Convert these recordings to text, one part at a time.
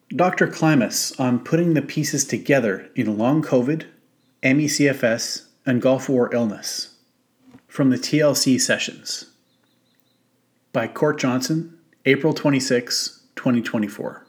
Dr. Klimas on putting the pieces together in long COVID, ME/CFS, and Gulf War illness from the TLC sessions by Court Johnson, April 26, 2024.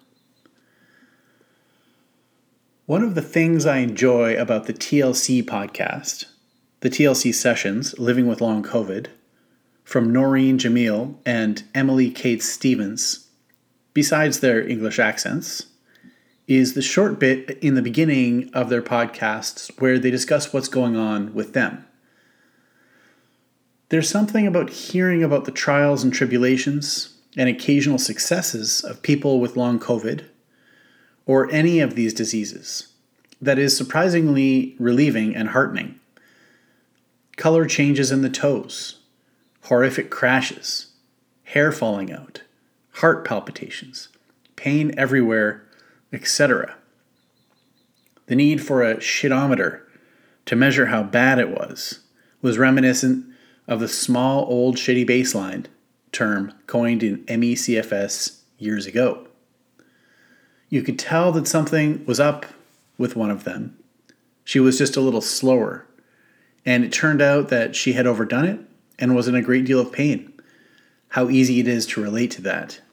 One of the things I enjoy about the TLC podcast, the TLC sessions, Living with Long COVID, from Noreen Jamil and Emily Kate Stevens, besides their English accents, is the short bit in the beginning of their podcasts where they discuss what's going on with them. There's something about hearing about the trials and tribulations and occasional successes of people with long COVID, or any of these diseases, that is surprisingly relieving and heartening. Color changes in the toes, horrific crashes, hair falling out, heart palpitations, pain everywhere, etc. The need for a shitometer to measure how bad it was reminiscent of the small old shitty baseline term coined in ME/CFS years ago. You could tell that something was up with one of them. She was just a little slower, and it turned out that she had overdone it and was in a great deal of pain. How easy it is to relate to that.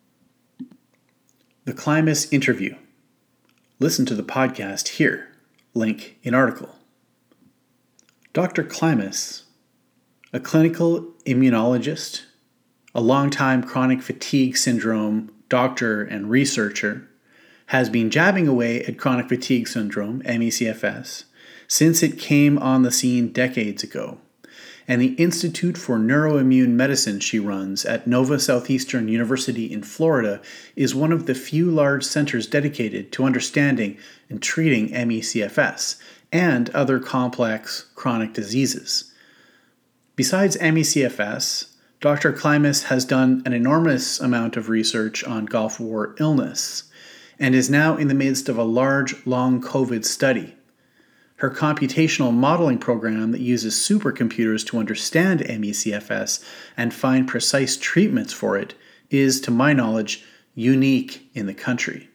The Klimas interview. Listen to the podcast here. Link in article. Dr. Klimas, a clinical immunologist, a longtime chronic fatigue syndrome doctor and researcher, has been jabbing away at chronic fatigue syndrome, ME/CFS, since it came on the scene decades ago. And the Institute for Neuroimmune Medicine she runs at Nova Southeastern University in Florida is one of the few large centers dedicated to understanding and treating ME/CFS and other complex chronic diseases. Besides ME/CFS, Dr. Klimas has done an enormous amount of research on Gulf War illness and is now in the midst of a large long COVID study. Her computational modeling program that uses supercomputers to understand ME/CFS and find precise treatments for it is, to my knowledge, unique in the country.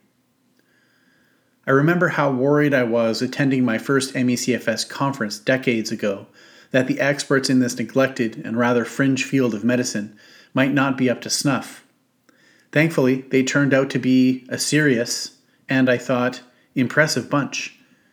I remember how worried I was attending my first ME/CFS conference decades ago that the experts in this neglected and rather fringe field of medicine might not be up to snuff. Thankfully, they turned out to be a serious and, I thought, impressive bunch.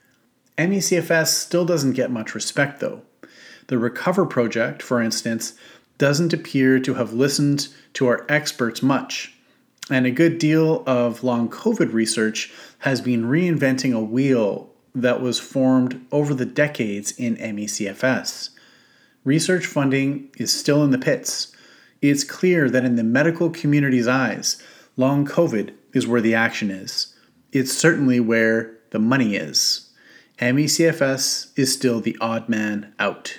ME/CFS still doesn't get much respect, though. The Recover Project, for instance, doesn't appear to have listened to our experts much, and a good deal of long COVID research has been reinventing a wheel that was formed over the decades in ME/CFS. Research funding is still in the pits. It's clear that in the medical community's eyes, long COVID is where the action is. It's certainly where the money is. ME/CFS is still the odd man out.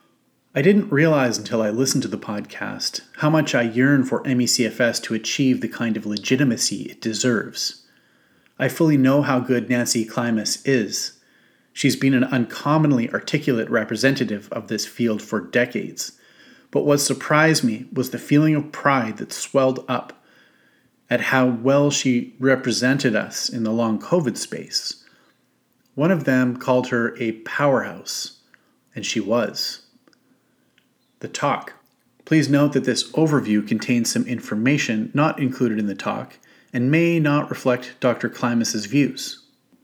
I didn't realize until I listened to the podcast how much I yearn for ME/CFS to achieve the kind of legitimacy it deserves. I fully know how good Nancy Klimas is. She's been an uncommonly articulate representative of this field for decades. But what surprised me was the feeling of pride that swelled up at how well she represented us in the long COVID space. One of them called her a powerhouse, and she was. The talk. Please note that this overview contains some information not included in the talk and may not reflect Dr. Klimas' views.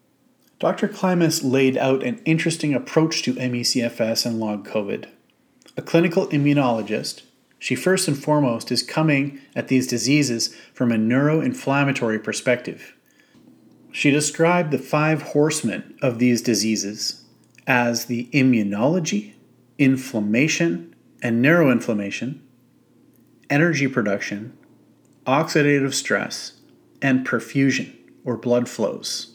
Dr. Klimas laid out an interesting approach to ME/CFS and long COVID. A clinical immunologist, she first and foremost is coming at these diseases from a neuroinflammatory perspective. She described the 5 horsemen of these diseases as the immunology, inflammation and neuroinflammation, energy production, oxidative stress, and perfusion, or blood flows.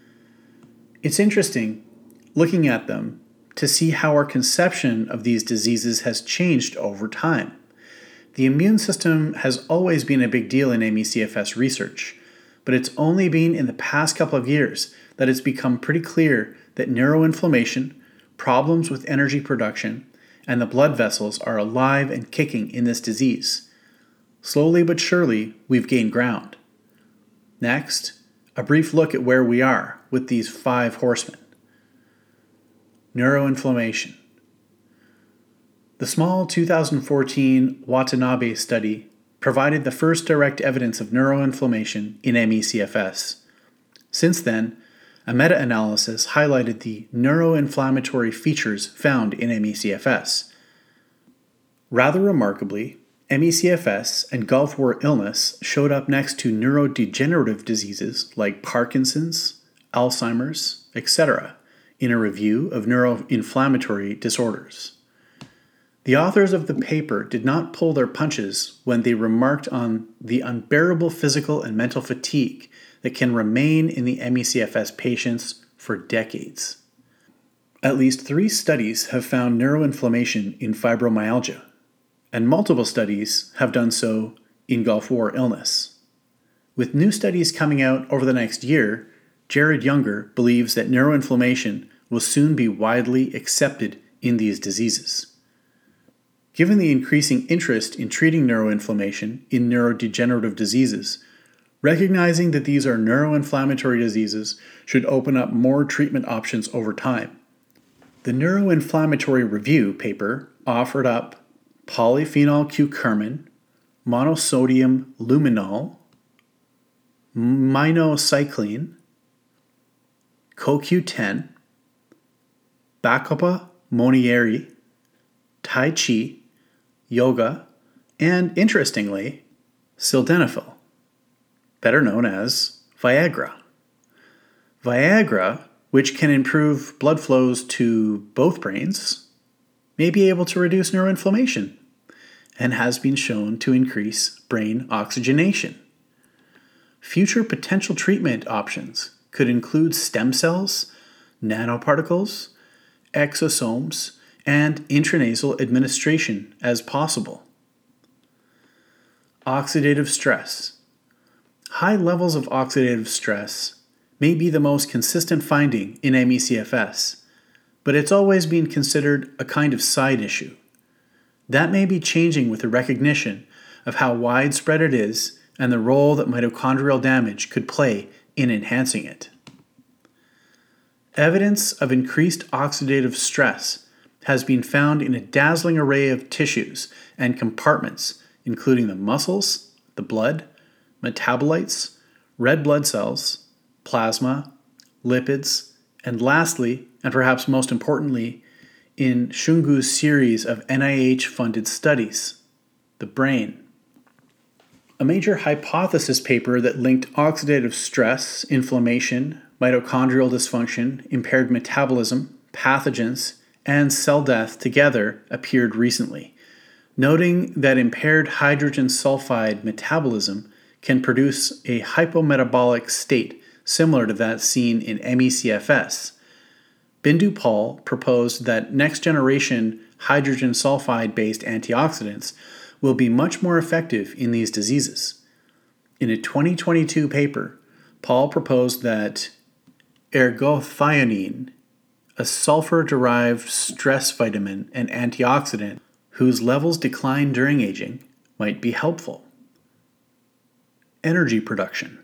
It's interesting, looking at them, to see how our conception of these diseases has changed over time. The immune system has always been a big deal in ME/CFS research, but it's only been in the past couple of years that it's become pretty clear that neuroinflammation, problems with energy production, and the blood vessels are alive and kicking in this disease. Slowly but surely, we've gained ground. Next, a brief look at where we are with these 5 horsemen. Neuroinflammation. The small 2014 Watanabe study provided the first direct evidence of neuroinflammation in ME/CFS. Since then, a meta-analysis highlighted the neuroinflammatory features found in ME/CFS. Rather remarkably, ME/CFS and Gulf War illness showed up next to neurodegenerative diseases like Parkinson's, Alzheimer's, etc., in a review of neuroinflammatory disorders. The authors of the paper did not pull their punches when they remarked on the unbearable physical and mental fatigue that can remain in the ME/CFS patients for decades. At least 3 studies have found neuroinflammation in fibromyalgia, and multiple studies have done so in Gulf War illness. With new studies coming out over the next year, Jared Younger believes that neuroinflammation will soon be widely accepted in these diseases. Given the increasing interest in treating neuroinflammation in neurodegenerative diseases, recognizing that these are neuroinflammatory diseases should open up more treatment options over time. The Neuroinflammatory Review paper offered up polyphenol curcumin, monosodium luminol, minocycline, CoQ10, Bacopa monnieri, Tai Chi, yoga, and interestingly, sildenafil, better known as Viagra. Viagra, which can improve blood flows to both brains, may be able to reduce neuroinflammation and has been shown to increase brain oxygenation. Future potential treatment options could include stem cells, nanoparticles, exosomes, and intranasal administration as possible. Oxidative stress. High levels of oxidative stress may be the most consistent finding in ME/CFS, but it's always been considered a kind of side issue. That may be changing with the recognition of how widespread it is and the role that mitochondrial damage could play in enhancing it. Evidence of increased oxidative stress has been found in a dazzling array of tissues and compartments, including the muscles, the blood, metabolites, red blood cells, plasma, lipids, and lastly, and perhaps most importantly, in Shungu's series of NIH-funded studies, the brain. A major hypothesis paper that linked oxidative stress, inflammation, mitochondrial dysfunction, impaired metabolism, pathogens, and cell death together appeared recently, noting that impaired hydrogen sulfide metabolism can produce a hypometabolic state similar to that seen in ME/CFS. Bindu Pal proposed that next-generation hydrogen sulfide-based antioxidants will be much more effective in these diseases. In a 2022 paper, Pal proposed that ergothioneine, a sulfur-derived stress vitamin and antioxidant whose levels decline during aging, might be helpful. Energy production.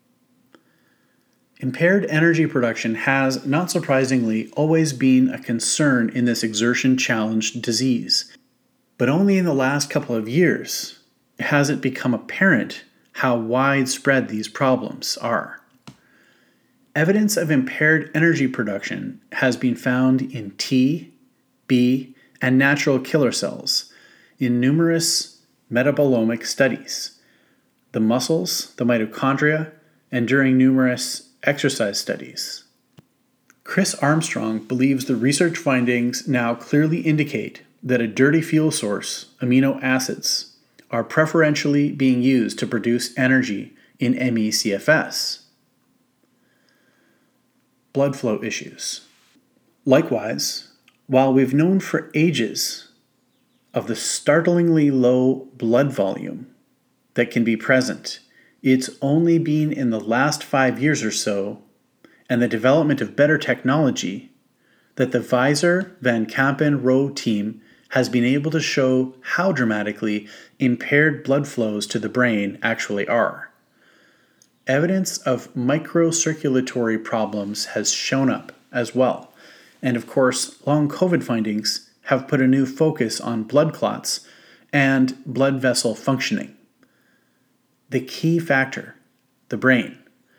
Impaired energy production has, not surprisingly, always been a concern in this exertion-challenged disease. But only in the last couple of years has it become apparent how widespread these problems are. Evidence of impaired energy production has been found in T, B, and natural killer cells in numerous metabolomic studies, the muscles, the mitochondria, and during numerous exercise studies. Chris Armstrong believes the research findings now clearly indicate that a dirty fuel source, amino acids, are preferentially being used to produce energy in ME/CFS. Blood flow issues. Likewise, while we've known for ages of the startlingly low blood volume that can be present, it's only been in the last 5 years or so, and the development of better technology, that the Visor Van Kampen-Rowe team has been able to show how dramatically impaired blood flows to the brain actually are. evidence of microcirculatory problems has shown up as well. And of course, long COVID findings have put a new focus on blood clots and blood vessel functioning. The key factor, the brain.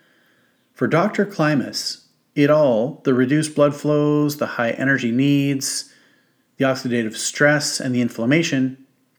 For Dr. Klimas, the reduced blood flows, the high energy needs, the oxidative stress, and the inflammation,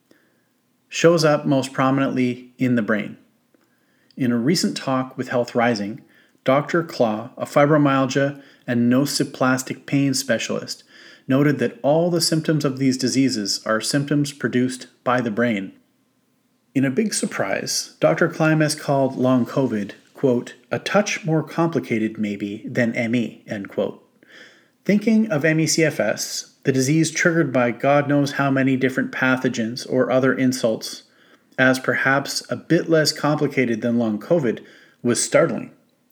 shows up most prominently in the brain. In a recent talk with Health Rising, Dr. Klaw, a fibromyalgia and nociplastic pain specialist, noted that all the symptoms of these diseases are symptoms produced by the brain. In a big surprise, Dr. Klimas called long COVID, quote, a touch more complicated maybe than ME, end quote. Thinking of ME/CFS, the disease triggered by God knows how many different pathogens or other insults, as perhaps a bit less complicated than long COVID was startling.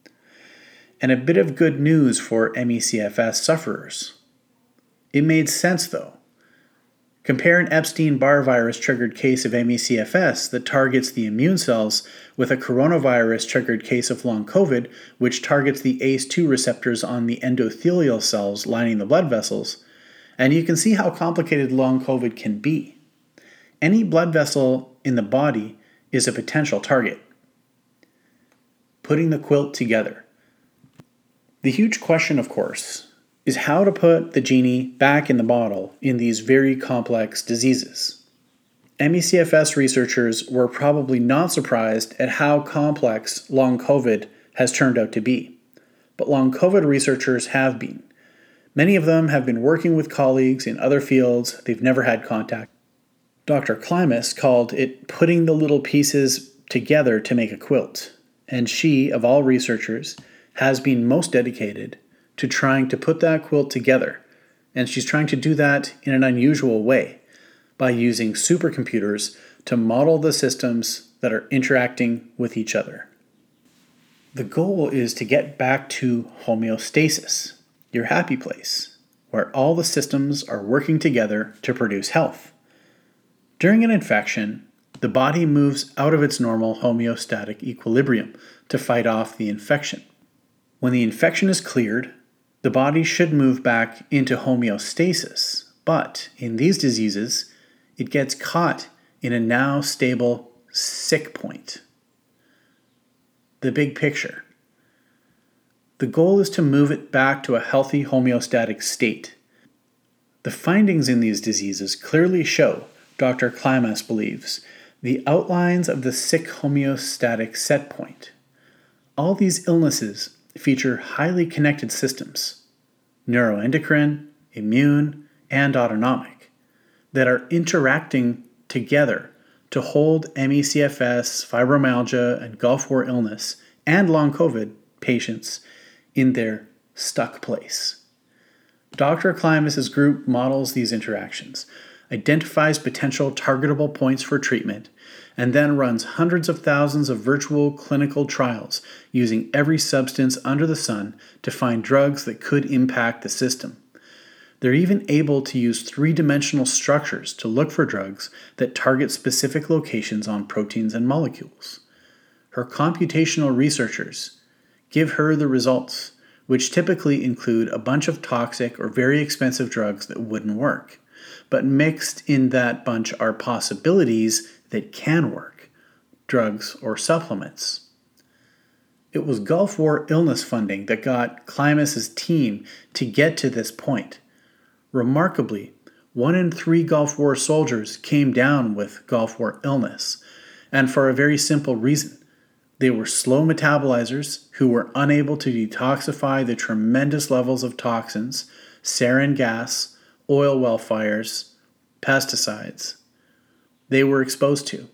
And a bit of good news for ME/CFS sufferers. It made sense though. Compare an Epstein-Barr virus-triggered case of ME/CFS that targets the immune cells with a coronavirus-triggered case of long COVID, which targets the ACE2 receptors on the endothelial cells lining the blood vessels, and you can see how complicated long COVID can be. Any blood vessel in the body is a potential target. Putting the quilt together. The huge question, of course, is how to put the genie back in the bottle in these very complex diseases. ME/CFS researchers were probably not surprised at how complex long COVID has turned out to be, but long COVID researchers have been. Many of them have been working with colleagues in other fields they've never had contact. Dr. Klimas called it putting the little pieces together to make a quilt, and she, of all researchers, has been most dedicated to trying to put that quilt together, and she's trying to do that in an unusual way by using supercomputers to model the systems that are interacting with each other. The goal is to get back to homeostasis, your happy place, where all the systems are working together to produce health. During an infection, the body moves out of its normal homeostatic equilibrium to fight off the infection. When the infection is cleared, the body should move back into homeostasis, but in these diseases, it gets caught in a now stable sick point. The big picture. The goal is to move it back to a healthy homeostatic state. The findings in these diseases clearly show, Dr. Klimas believes, the outlines of the sick homeostatic set point. All these illnesses feature highly connected systems, neuroendocrine, immune, and autonomic, that are interacting together to hold ME/CFS, fibromyalgia, and Gulf War illness, and long COVID patients in their stuck place. Dr. Klimas' group models these interactions, identifies potential targetable points for treatment, and then runs hundreds of thousands of virtual clinical trials using every substance under the sun to find drugs that could impact the system. They're even able to use three-dimensional structures to look for drugs that target specific locations on proteins and molecules. Her computational researchers give her the results, which typically include a bunch of toxic or very expensive drugs that wouldn't work. But mixed in that bunch are possibilities that can work, drugs or supplements. It was Gulf War illness funding that got Klimas' team to get to this point. Remarkably, 1 in 3 Gulf War soldiers came down with Gulf War illness, and for a very simple reason. They were slow metabolizers who were unable to detoxify the tremendous levels of toxins, sarin gas, oil well fires, pesticides they were exposed to.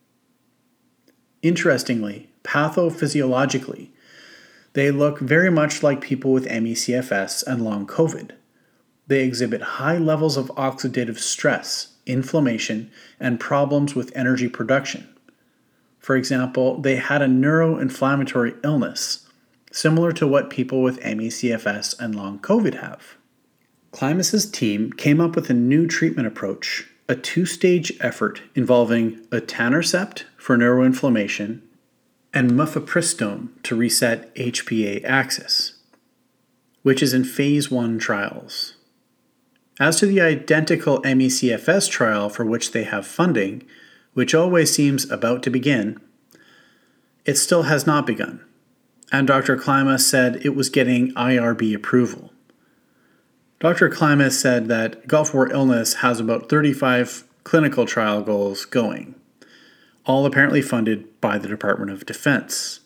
Interestingly, pathophysiologically, they look very much like people with ME/CFS and long COVID. They exhibit high levels of oxidative stress, inflammation, and problems with energy production. For example, they had a neuroinflammatory illness, similar to what people with ME/CFS and long COVID have. Klimas' team came up with a new treatment approach, a 2-stage effort involving etanercept for neuroinflammation and mifepristone to reset HPA axis, which is in phase 1 trials. As to the identical ME/CFS trial for which they have funding, which always seems about to begin, it still has not begun, and Dr. Klimas said it was getting IRB approval. Dr. Klimas said that Gulf War Illness has about 35 clinical trial goals going, all apparently funded by the Department of Defense.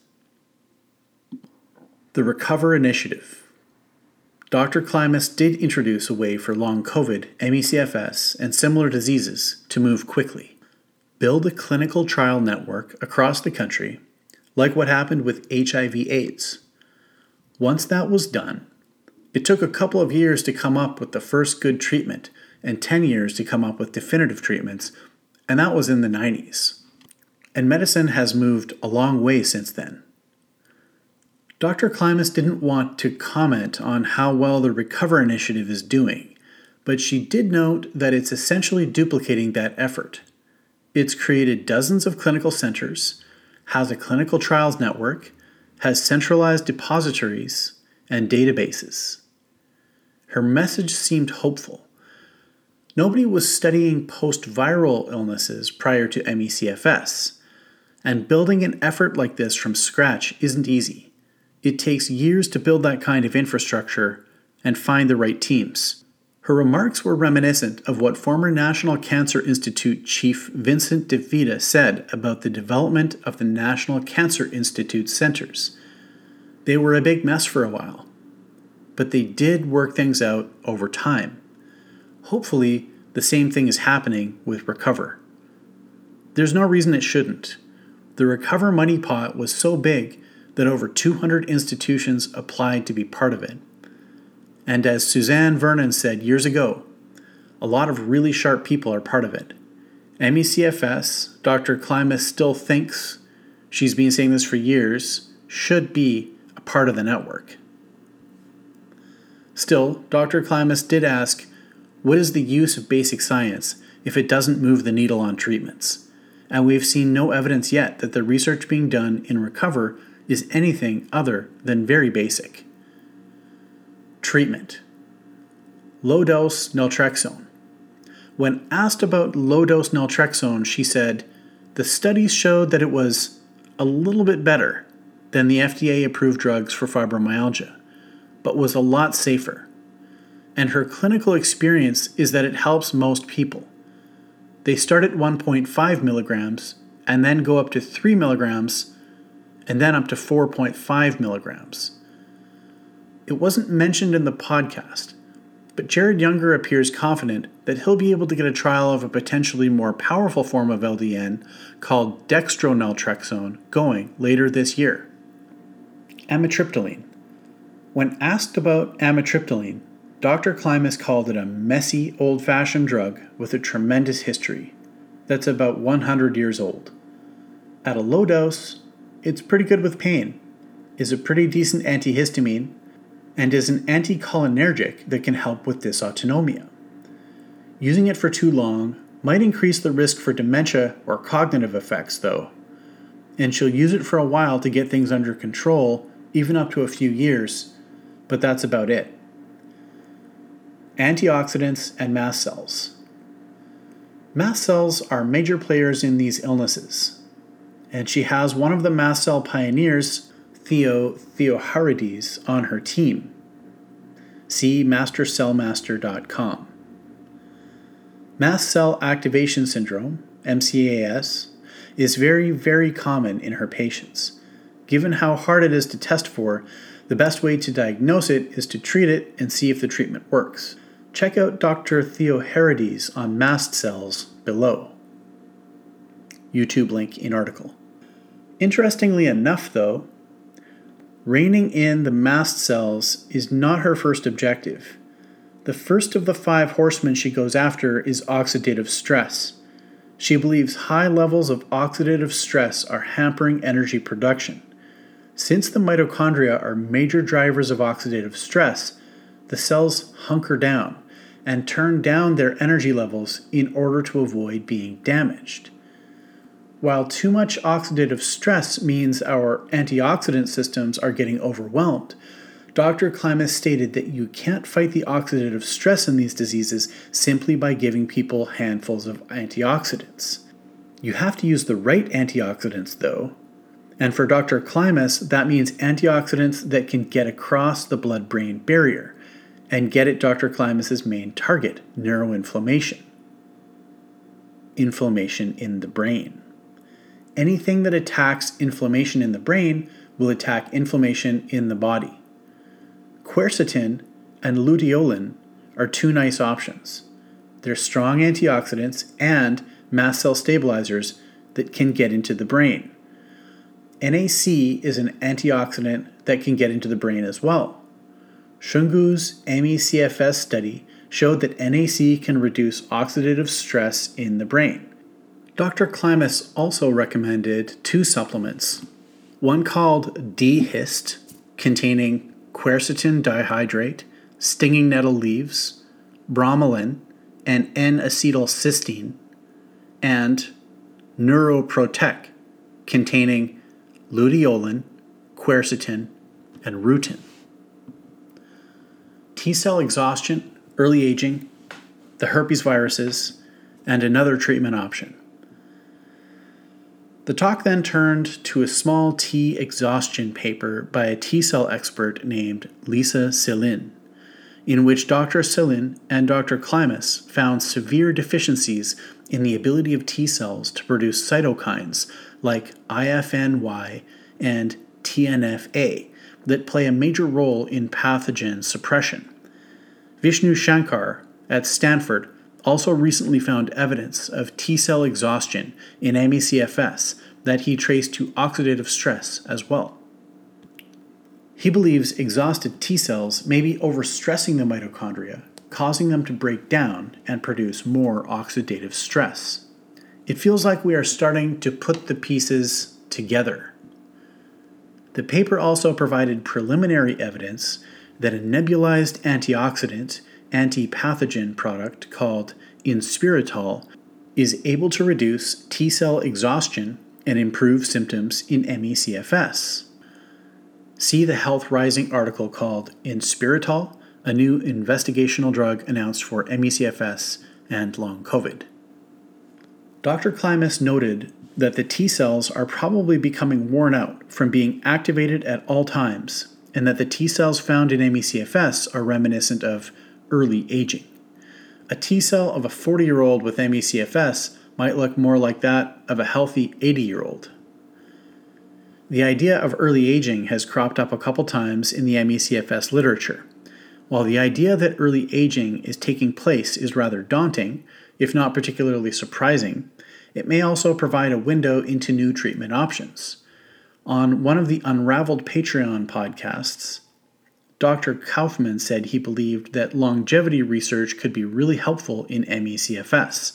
The Recover Initiative. Dr. Klimas did introduce a way for long COVID, ME/CFS, and similar diseases to move quickly. Build a clinical trial network across the country, like what happened with HIV/AIDS. Once that was done, it took a couple of years to come up with the first good treatment and 10 years to come up with definitive treatments, and that was in the 90s. And medicine has moved a long way since then. Dr. Klimas didn't want to comment on how well the Recover Initiative is doing, but she did note that it's essentially duplicating that effort. It's created dozens of clinical centers, has a clinical trials network, has centralized depositories and databases. Her message seemed hopeful. Nobody was studying post-viral illnesses prior to ME/CFS, and building an effort like this from scratch isn't easy. It takes years to build that kind of infrastructure and find the right teams. Her remarks were reminiscent of what former National Cancer Institute Chief Vincent DeVita said about the development of the National Cancer Institute centers. They were a big mess for a while, but they did work things out over time. Hopefully, the same thing is happening with Recover. There's no reason it shouldn't. The Recover money pot was so big that over 200 institutions applied to be part of it. And as Suzanne Vernon said years ago, a lot of really sharp people are part of it. ME/CFS, Dr. Klimas still thinks, she's been saying this for years, should be a part of the network. Still, Dr. Klimas did ask, what is the use of basic science if it doesn't move the needle on treatments? And we've seen no evidence yet that the research being done in Recover is anything other than very basic. Treatment. Low-dose naltrexone. When asked about low-dose naltrexone, she said, the studies showed that it was a little bit better than the FDA-approved drugs for fibromyalgia, but was a lot safer. And her clinical experience is that it helps most people. They start at 1.5 milligrams and then go up to 3 milligrams and then up to 4.5 milligrams. It wasn't mentioned in the podcast, but Jared Younger appears confident that he'll be able to get a trial of a potentially more powerful form of LDN called dextronaltrexone going later this year. Amitriptyline. When asked about amitriptyline, Dr. Klimas called it a messy, old-fashioned drug with a tremendous history that's about 100 years old. At a low dose, it's pretty good with pain, is a pretty decent antihistamine, and is an anticholinergic that can help with dysautonomia. Using it for too long might increase the risk for dementia or cognitive effects, though, and she'll use it for a while to get things under control, even up to a few years, but that's about it. Antioxidants and mast cells. Mast cells are major players in these illnesses, and she has one of the mast cell pioneers, Theo Theoharides, on her team. See mastercellmaster.com. Mast cell activation syndrome, MCAS, is very, very common in her patients. Given how hard it is to test for, the best way to diagnose it is to treat it and see if the treatment works. Check out Dr. Theoharides on mast cells below. YouTube link in article. Interestingly enough, though, reining in the mast cells is not her first objective. The first of the 5 horsemen she goes after is oxidative stress. She believes high levels of oxidative stress are hampering energy production. Since the mitochondria are major drivers of oxidative stress, the cells hunker down and turn down their energy levels in order to avoid being damaged. While too much oxidative stress means our antioxidant systems are getting overwhelmed, Dr. Klimas stated that you can't fight the oxidative stress in these diseases simply by giving people handfuls of antioxidants. You have to use the right antioxidants, though. And for Dr. Klimas, that means antioxidants that can get across the blood-brain barrier and get at Dr. Klimas' main target, neuroinflammation. Inflammation in the brain. Anything that attacks inflammation in the brain will attack inflammation in the body. Quercetin and luteolin are two nice options. They're strong antioxidants and mast cell stabilizers that can get into the brain. NAC is an antioxidant that can get into the brain as well. Shungu's ME/CFS study showed that NAC can reduce oxidative stress in the brain. Dr. Klimas also recommended two supplements, one called D-Hist, containing quercetin dihydrate, stinging nettle leaves, bromelain, and N-acetylcysteine, and Neuroprotect, containing luteolin, quercetin, and rutin. T-cell exhaustion, early aging, the herpes viruses, and another treatment option. The talk then turned to a small T exhaustion paper by a T-cell expert named Lisa Selin, in which Dr. Selin and Dr. Klimas found severe deficiencies in the ability of T cells to produce cytokines like IFNY and TNF-A that play a major role in pathogen suppression. Vishnu Shankar at Stanford also recently found evidence of T-cell exhaustion in ME/CFS that he traced to oxidative stress as well. He believes exhausted T cells may be overstressing the mitochondria, causing them to break down and produce more oxidative stress. It feels like we are starting to put the pieces together. The paper also provided preliminary evidence that a nebulized antioxidant anti-pathogen product called Inspiritol is able to reduce T-cell exhaustion and improve symptoms in ME/CFS. See the Health Rising article called Inspiritol, a new investigational drug announced for ME/CFS and long COVID. Dr. Klimas noted that the T cells are probably becoming worn out from being activated at all times, and that the T cells found in ME/CFS are reminiscent of early aging. A T cell of a 40-year-old with ME/CFS might look more like that of a healthy 80-year-old. The idea of early aging has cropped up a couple times in the ME/CFS literature. While the idea that early aging is taking place is rather daunting, if not particularly surprising, it may also provide a window into new treatment options. On one of the Unraveled Patreon podcasts, Dr. Kaufman said he believed that longevity research could be really helpful in ME/CFS.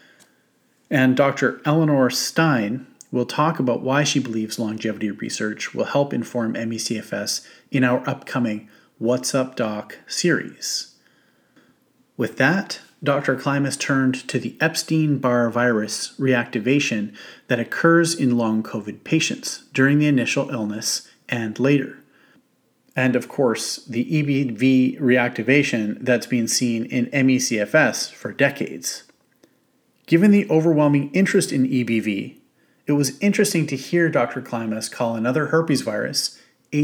And Dr. Eleanor Stein will talk about why she believes longevity research will help inform ME/CFS in our upcoming What's Up Doc series. With that, Dr. Klimas turned to the Epstein-Barr virus reactivation that occurs in long COVID patients during the initial illness and later. And of course, the EBV reactivation that's been seen in ME/CFS for decades. Given the overwhelming interest in EBV, it was interesting to hear Dr. Klimas call another herpes virus,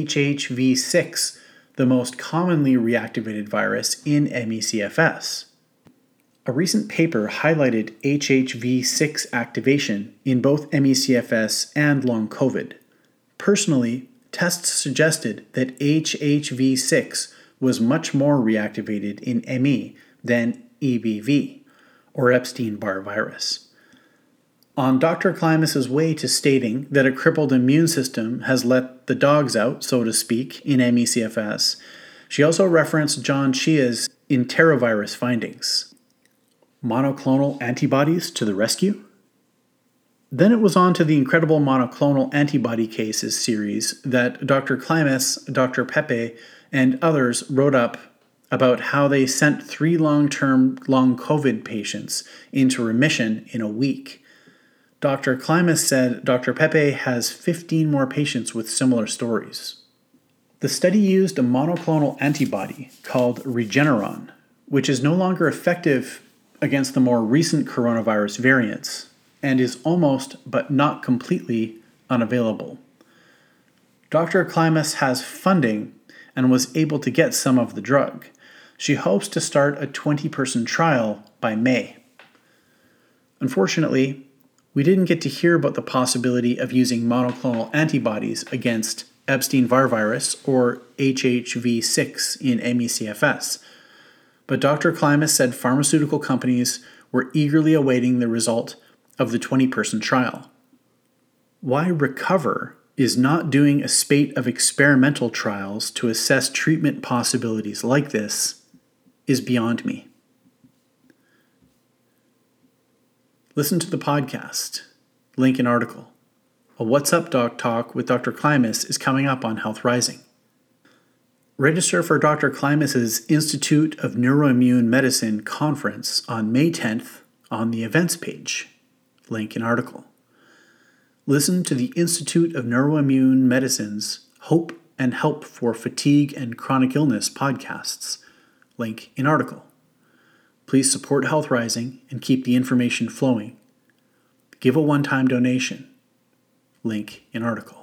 HHV6, the most commonly reactivated virus in ME/CFS. A recent paper highlighted HHV6 activation in both ME/CFS and long COVID. Personally, tests suggested that HHV6 was much more reactivated in ME than EBV, or Epstein-Barr virus. On Dr. Klimas' way to stating that a crippled immune system has let the dogs out, so to speak, in ME/CFS, she also referenced John Chia's enterovirus findings. Monoclonal antibodies to the rescue? Then it was on to the incredible monoclonal antibody cases series that Dr. Klimas, Dr. Pepe, and others wrote up about how they sent 3 long-term long COVID patients into remission in a week. Dr. Klimas said Dr. Pepe has 15 more patients with similar stories. The study used a monoclonal antibody called Regeneron, which is no longer effective against the more recent coronavirus variants and is almost but not completely unavailable. Dr. Klimas has funding and was able to get some of the drug. She hopes to start a 20-person trial by May. Unfortunately, we didn't get to hear about the possibility of using monoclonal antibodies against Epstein-Barr virus or HHV6 in ME/CFS. But Dr. Klimas said pharmaceutical companies were eagerly awaiting the result of the 20-person trial. Why Recover is not doing a spate of experimental trials to assess treatment possibilities like this is beyond me. Listen to the podcast. Link in article. A What's Up Doc Talk with Dr. Klimas is coming up on Health Rising. Register for Dr. Klimas' Institute of Neuroimmune Medicine conference on May 10th on the events page. Link in article. Listen to the Institute of Neuroimmune Medicine's Hope and Help for Fatigue and Chronic Illness podcasts. Link in article. Please support Health Rising and keep the information flowing. Give a one-time donation. Link in article.